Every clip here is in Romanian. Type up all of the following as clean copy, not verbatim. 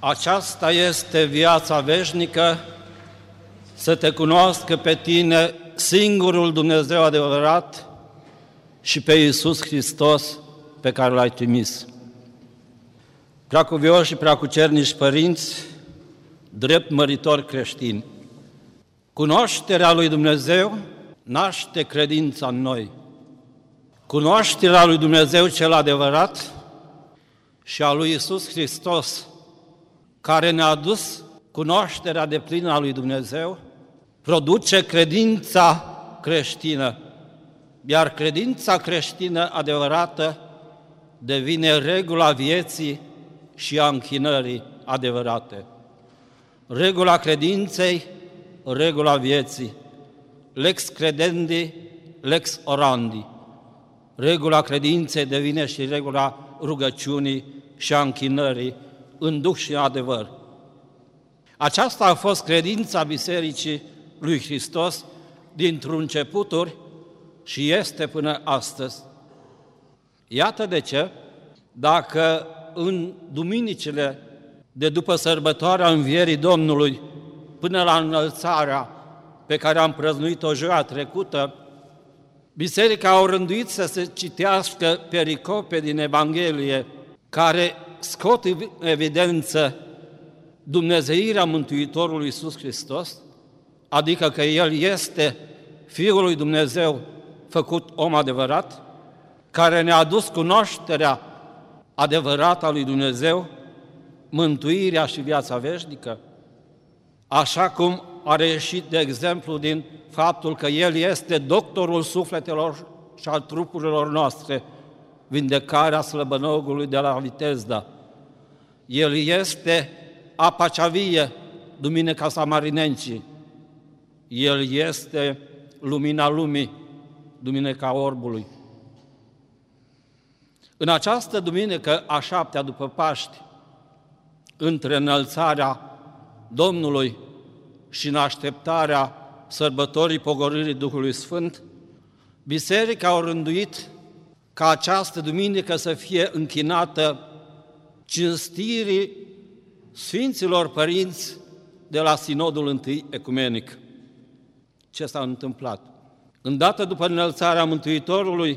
Aceasta este viața veșnică, să te cunoască pe tine, singurul Dumnezeu adevărat, și pe Iisus Hristos pe care L-ai trimis. Preacuvioși și preacucernici părinți, drept măritori creștini, cunoașterea lui Dumnezeu naște credința în noi. Cunoașterea lui Dumnezeu cel adevărat și a lui Iisus Hristos, care ne-a adus cunoașterea deplină a lui Dumnezeu, produce credința creștină, iar credința creștină adevărată devine regula vieții și a închinării adevărate. Regula credinței, regula vieții. Lex credendi, lex orandi. Regula credinței devine și regula rugăciunii și a închinării în duh și în adevăr. Aceasta a fost credința Bisericii lui Hristos dintr-un începuturi și este până astăzi. Iată de ce, dacă în duminicile de după sărbătoarea Învierii Domnului până la înălțarea pe care am prăznuit-o joia trecută, Biserica a rânduit să se citească pericope din Evanghelie care scot în evidență dumnezeirea Mântuitorului Iisus Hristos, adică că El este Fiul lui Dumnezeu făcut om adevărat, care ne-a adus cunoașterea adevărată a lui Dumnezeu, mântuirea și viața veșnică, așa cum a reieșit de exemplu din faptul că El este doctorul sufletelor și al trupurilor noastre, vindecarea slăbănogului de la Vitezda. El este apa cea vie, Duminica Samarinenții. El este lumina lumii, Duminica Orbului. În această duminică a 7-a după Paști, între înălțarea Domnului și în așteptarea sărbătorii pogorârii Duhului Sfânt, Biserica a rânduit ca această duminică să fie închinată cinstirii Sfinților Părinți de la Sinodul I Ecumenic. Ce s-a întâmplat? Îndată după înălțarea Mântuitorului,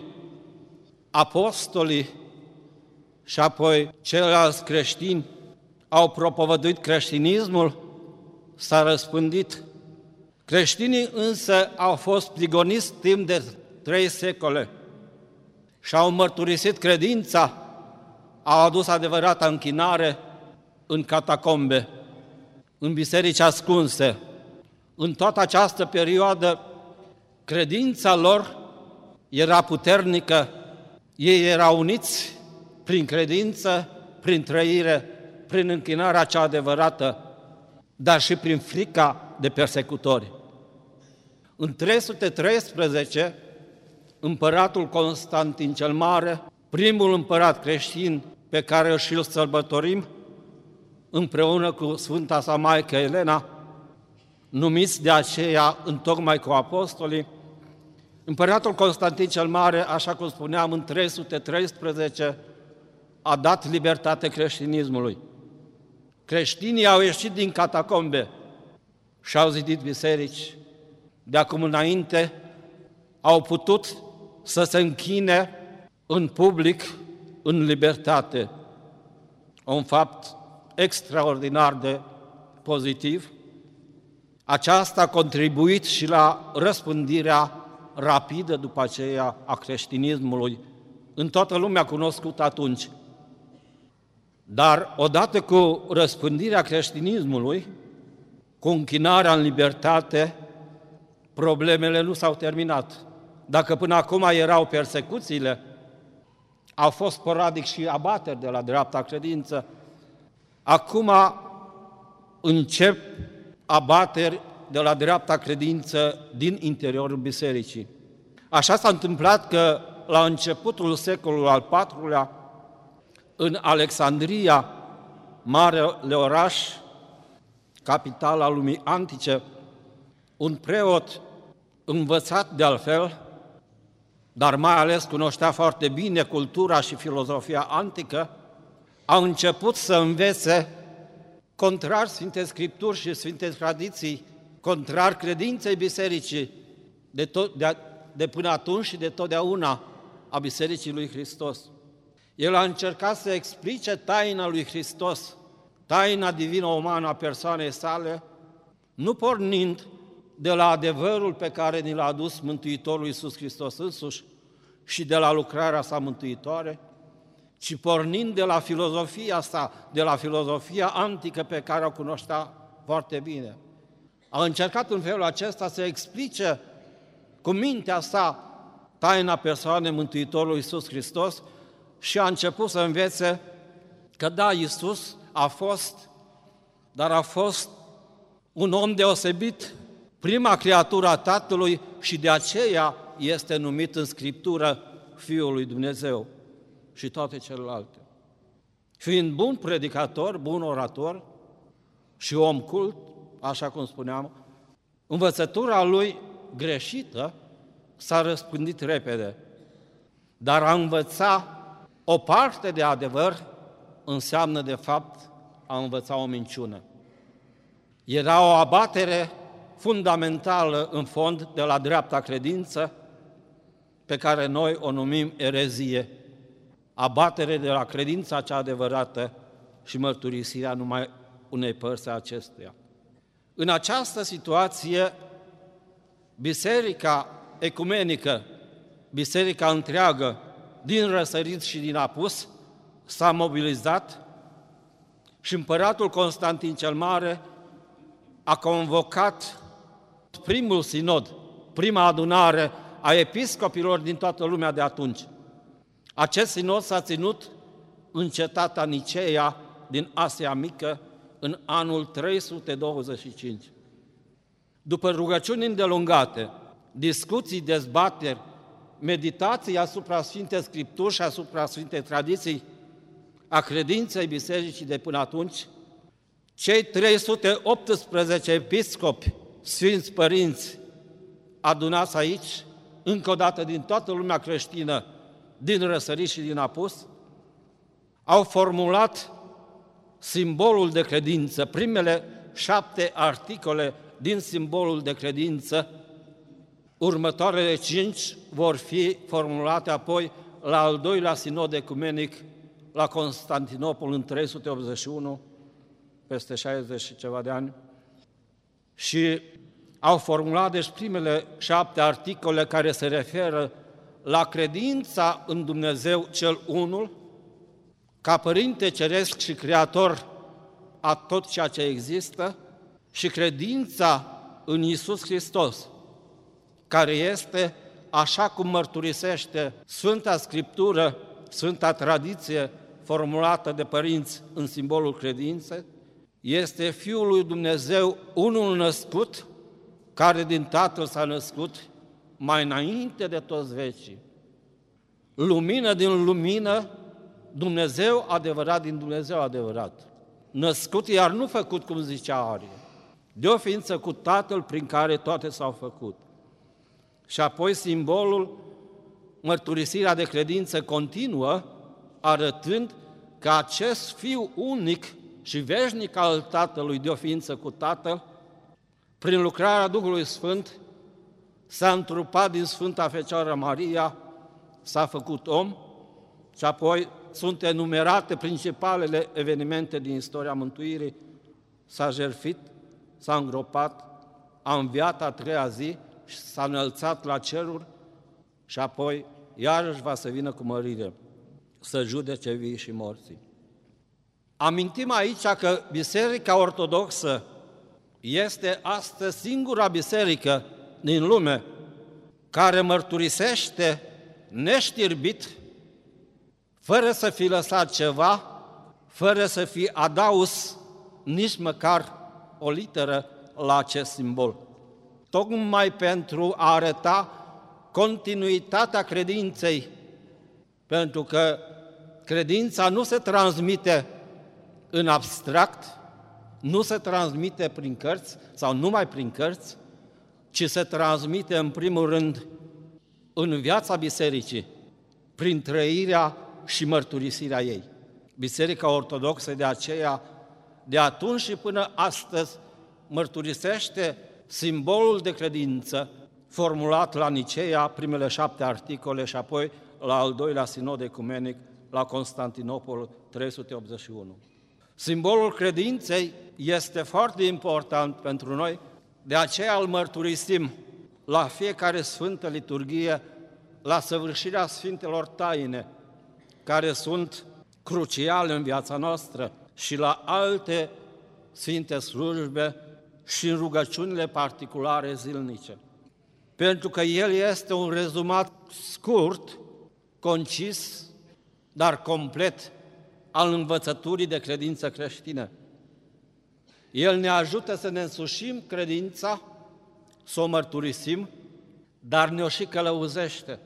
apostolii și apoi ceilalți creștini au propovăduit creștinismul, s-a răspândit. Creștinii însă au fost prigoniți timp de 3 secole și au mărturisit credința, au adus adevărata închinare în catacombe, în biserici ascunse. În toată această perioadă, credința lor era puternică, ei erau uniți prin credință, prin trăire, prin închinarea cea adevărată, dar și prin frica de persecutori. În 313, împăratul Constantin cel Mare, primul împărat creștin pe care și-l sărbătorim, împreună cu Sfânta sa Maică Elena, numiți de aceea întocmai cu apostolii, împăratul Constantin cel Mare, așa cum spuneam, în 313 a dat libertate creștinismului. Creștinii au ieșit din catacombe și au zidit biserici. De acum înainte au putut să se închine în public, în libertate. Un fapt extraordinar de pozitiv. Aceasta a contribuit și la răspândirea rapidă după aceea a creștinismului, în toată lumea cunoscut atunci. Dar odată cu răspândirea creștinismului, cu închinarea în libertate, problemele nu s-au terminat. Dacă până acum erau persecuțiile, au fost sporadic și abateri de la dreapta credință, acum încep abateri de la dreapta credință din interiorul bisericii. Așa s-a întâmplat că la începutul secolului al IV-lea, în Alexandria, marele oraș, capitala lumii antice, un preot învățat de altfel, dar mai ales cunoștea foarte bine cultura și filozofia antică, a început să învețe contrar Sfinte Scripturi și Sfinte Tradiții, contrar credinței bisericii de până atunci și de totdeauna a Bisericii lui Hristos. El a încercat să explice taina lui Hristos, taina divină-umană a persoanei sale, nu pornind de la adevărul pe care ni l-a adus Mântuitorul Iisus Hristos însuși și de la lucrarea sa mântuitoare, ci pornind de la filozofia sa, de la filozofia antică pe care o cunoștea foarte bine. A încercat în felul acesta să explice cu mintea sa taina persoanei Mântuitorului Iisus Hristos și a început să învețe că da, Iisus a fost, dar a fost un om deosebit, prima creatură a Tatălui și de aceea este numit în Scriptură Fiul lui Dumnezeu și toate celelalte. Fiind bun predicator, bun orator și om cult, așa cum spuneam, învățătura lui greșită s-a răspândit repede, dar a învăța o parte de adevăr înseamnă de fapt a învăța o minciună. Era o abatere fundamentală în fond de la dreapta credință pe care noi o numim erezie, abatere de la credința cea adevărată și mărturisirea numai unei părți a acestuia. În această situație, biserica ecumenică, biserica întreagă, din răsărit și din apus, s-a mobilizat și împăratul Constantin cel Mare a convocat primul sinod, prima adunare a episcopilor din toată lumea de atunci. Acest sinod s-a ținut în cetatea Niceea din Asia Mică în anul 325. După rugăciuni îndelungate, discuții, dezbateri, meditații asupra Sfintei Scripturi și asupra Sfintei Tradiții a credinței bisericii de până atunci, cei 318 episcopi, sfinți părinți, adunați aici, încă o dată din toată lumea creștină, din răsărit și din apus, au formulat simbolul de credință, primele 7 articole din simbolul de credință. Următoarele 5 vor fi formulate apoi la al doilea sinod ecumenic la Constantinopol în 381, peste 60 și ceva de ani, și au formulat deci primele 7 articole care se referă la credința în Dumnezeu cel Unul, ca Părinte Ceresc și Creator a tot ceea ce există, și credința în Iisus Hristos, care este, așa cum mărturisește Sfânta Scriptură, Sfânta Tradiție formulată de părinți în simbolul credinței, este Fiul lui Dumnezeu, unul născut, care din Tatăl s-a născut mai înainte de toți vecii. Lumină din lumină, Dumnezeu adevărat din Dumnezeu adevărat. Născut, iar nu făcut, cum zicea Arie, de o ființă cu Tatăl prin care toate s-au făcut. Și apoi simbolul, mărturisirea de credință continuă, arătând că acest Fiu unic și veșnic al Tatălui, de o ființă cu Tatăl, prin lucrarea Duhului Sfânt, s-a întrupat din Sfânta Fecioară Maria, s-a făcut om și apoi sunt enumerate principalele evenimente din istoria mântuirii. S-a jertfit, s-a îngropat, a înviat a 3-a zi și s-a înălțat la ceruri și apoi iarăși va să vină cu mărire, să judece vii și morții. Amintim aici că Biserica Ortodoxă este astăzi singura biserică din lume care mărturisește neștirbit, fără să fi lăsat ceva, fără să fi adaus nici măcar o literă la acest simbol. Tocmai pentru a arăta continuitatea credinței, pentru că credința nu se transmite în abstract, nu se transmite prin cărți sau numai prin cărți, ci se transmite în primul rând în viața bisericii, prin trăirea și mărturisirea ei. Biserica Ortodoxă de aceea de atunci și până astăzi mărturisește simbolul de credință formulat la Niceea, primele 7 articole, și apoi la al doilea sinod ecumenic la Constantinopol, 381. Simbolul credinței este foarte important pentru noi, de aceea îl mărturisim la fiecare Sfântă Liturghie, la săvârșirea Sfintelor Taine, care sunt cruciale în viața noastră, și la alte Sfinte Slujbe și în rugăciunile particulare zilnice. Pentru că el este un rezumat scurt, concis, dar complet al învățăturii de credință creștină. El ne ajută să ne însușim credința, să o mărturisim, dar ne-o și călăuzește.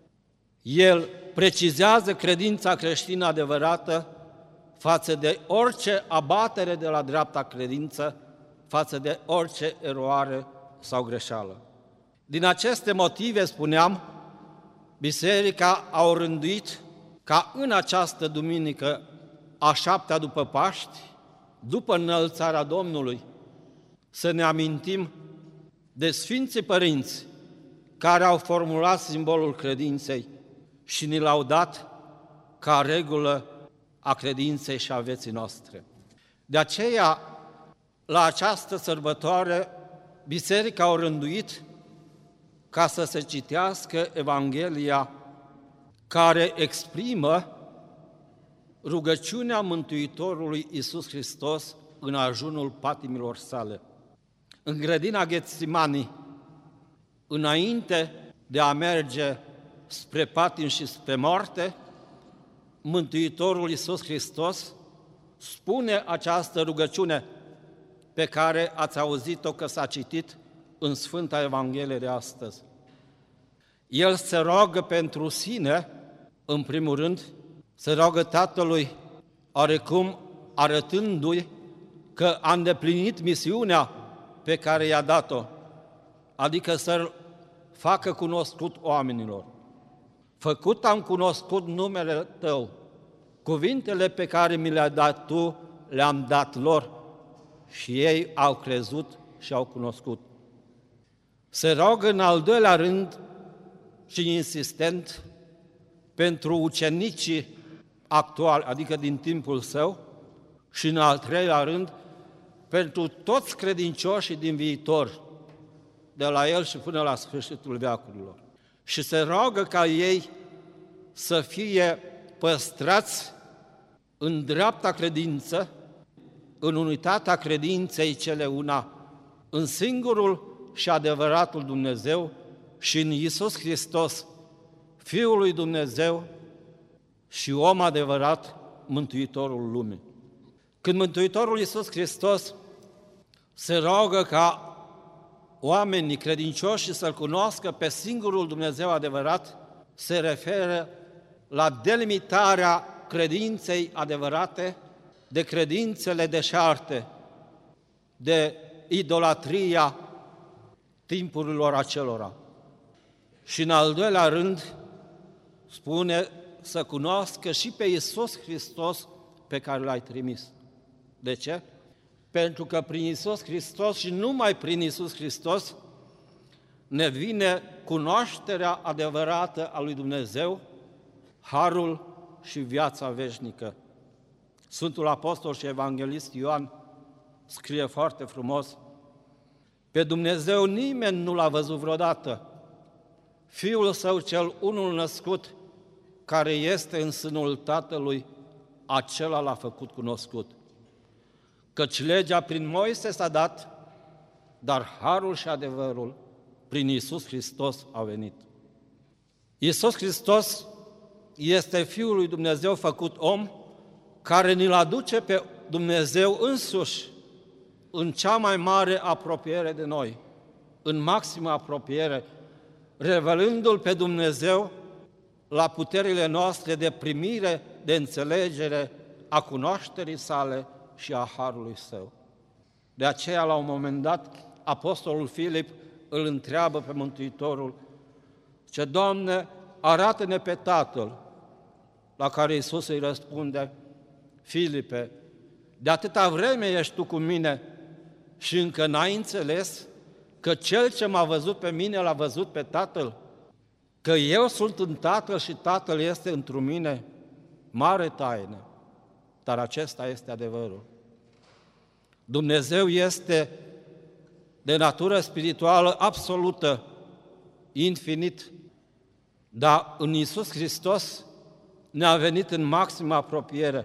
El precizează credința creștină adevărată față de orice abatere de la dreapta credință, față de orice eroare sau greșeală. Din aceste motive, spuneam, Biserica a orânduit ca în această duminică a 7-a după Paști, după înălțarea Domnului, să ne amintim de Sfinții Părinți care au formulat simbolul credinței și ni l-au dat ca regulă a credinței și a vieții noastre. De aceea, la această sărbătoare, Biserica a orânduit ca să se citească Evanghelia care exprimă rugăciunea Mântuitorului Iisus Hristos în ajunul patimilor sale. În grădina Ghetsimani, înainte de a merge spre patim și spre moarte, Mântuitorul Iisus Hristos spune această rugăciune pe care ați auzit-o că s-a citit în Sfânta Evanghelie de astăzi. El se roagă pentru sine, în primul rând, se roagă Tatălui, oarecum arătându-i că a îndeplinit misiunea pe care i-a dat-o, adică să-L facă cunoscut oamenilor. Făcut am cunoscut numele Tău, cuvintele pe care mi le-ai dat Tu, le-am dat lor și ei au crezut și au cunoscut. Se roagă în al doilea rând și insistent pentru ucenicii actuali, adică din timpul său, și în al treilea rând pentru toți credincioșii din viitor, de la el și până la sfârșitul veacurilor. Și se roagă ca ei să fie păstrați în dreapta credință, în unitatea credinței cele una, în singurul și adevăratul Dumnezeu și în Iisus Hristos, Fiul lui Dumnezeu și om adevărat, Mântuitorul lumii. Când Mântuitorul Iisus Hristos se roagă ca oamenii credincioși să-L cunoască pe singurul Dumnezeu adevărat, se referă la delimitarea credinței adevărate de credințele deșarte, de idolatria timpurilor acelora. Și în al doilea rând spune să cunoască și pe Iisus Hristos pe care L-ai trimis. De ce? Pentru că prin Iisus Hristos și numai prin Iisus Hristos ne vine cunoașterea adevărată a lui Dumnezeu, harul și viața veșnică. Sfântul Apostol și Evanghelist Ioan scrie foarte frumos: pe Dumnezeu nimeni nu L-a văzut vreodată, Fiul Său cel unul născut, care este în sânul Tatălui, acela L-a făcut cunoscut. Căci legea prin Moise s-a dat, dar harul și adevărul prin Iisus Hristos a venit. Iisus Hristos este Fiul lui Dumnezeu făcut om, care ni-L aduce pe Dumnezeu însuși în cea mai mare apropiere de noi, în maximă apropiere, revelându-L pe Dumnezeu la puterile noastre de primire, de înțelegere a cunoașterii sale și a harului Său. De aceea, la un moment dat, apostolul Filip îl întreabă pe Mântuitorul, zice: Doamne, arată-ne pe Tatăl. La care Iisus îi răspunde: Filipe, De atâta vreme ești tu cu mine și încă n-ai înțeles că cel ce m-a văzut pe mine l-a văzut pe Tatăl, că eu sunt în Tatăl și Tatăl este întru mine, mare taină, dar acesta este adevărul. Dumnezeu este de natură spirituală absolută, infinit, dar în Iisus Hristos ne-a venit în maximă apropiere.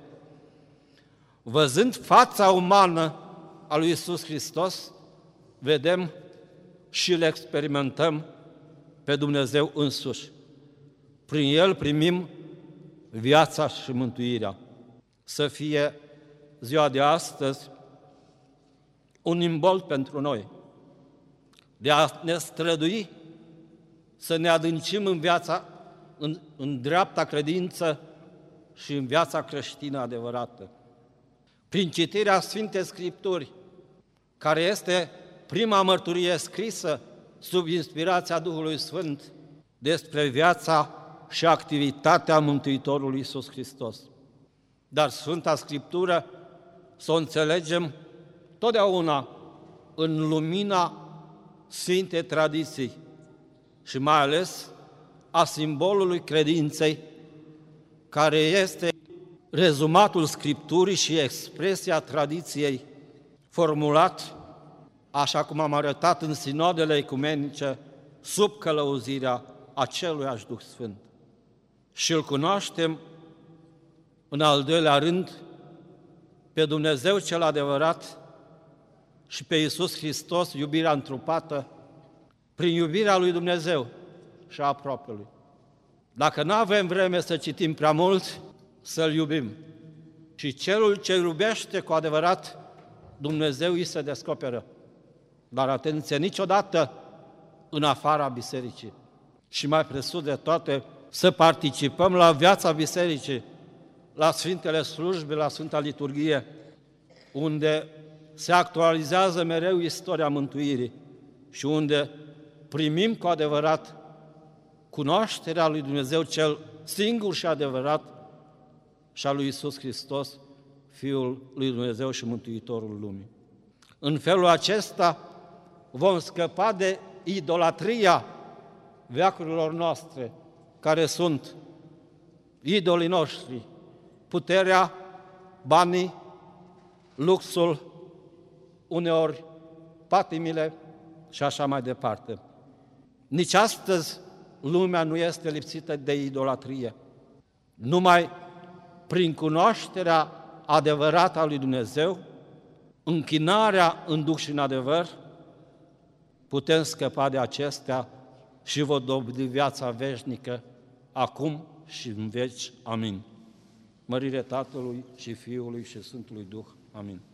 Văzând fața umană a lui Iisus Hristos, vedem și îl experimentăm pe Dumnezeu însuși. Prin El primim viața și mântuirea. Să fie ziua de astăzi un imbold pentru noi, de a ne strădui să ne adâncim în viața, în dreapta credință și în viața creștină adevărată. Prin citirea Sfintei Scripturi, care este prima mărturie scrisă sub inspirația Duhului Sfânt despre viața și activitatea Mântuitorului Iisus Hristos. Dar Sfânta Scriptură să o înțelegem totdeauna în lumina Sfintei Tradiții și mai ales a simbolului credinței, care este rezumatul Scripturii și expresia tradiției, formulat, așa cum am arătat în sinodele ecumenice, sub călăuzirea aceluiași Duh Sfânt. Și îl cunoaștem, în al doilea rând, pe Dumnezeu cel adevărat și pe Iisus Hristos, iubirea întrupată, prin iubirea lui Dumnezeu și a apropiului. Dacă nu avem vreme să citim prea mult, să-L iubim. Și celul ce iubește cu adevărat, Dumnezeu îi se descoperă. Dar atenție, niciodată în afara bisericii. Și mai presus de toate, să participăm la viața bisericii, la Sfintele Slujbe, la Sfânta Liturghie, unde se actualizează mereu istoria mântuirii și unde primim cu adevărat cunoașterea lui Dumnezeu cel singur și adevărat și a lui Iisus Hristos, Fiul lui Dumnezeu și Mântuitorul lumii. În felul acesta vom scăpa de idolatria veacurilor noastre, care sunt idolii noștri, puterea, banii, luxul, uneori patimile și așa mai departe. Nici astăzi lumea nu este lipsită de idolatrie. Numai prin cunoașterea adevărată a lui Dumnezeu, închinarea în duh și în adevăr, putem scăpa de acestea și vom dobândi viața veșnică, acum și în veci. Amin. Mărire Tatălui și Fiului și Sfântului Duh. Amin.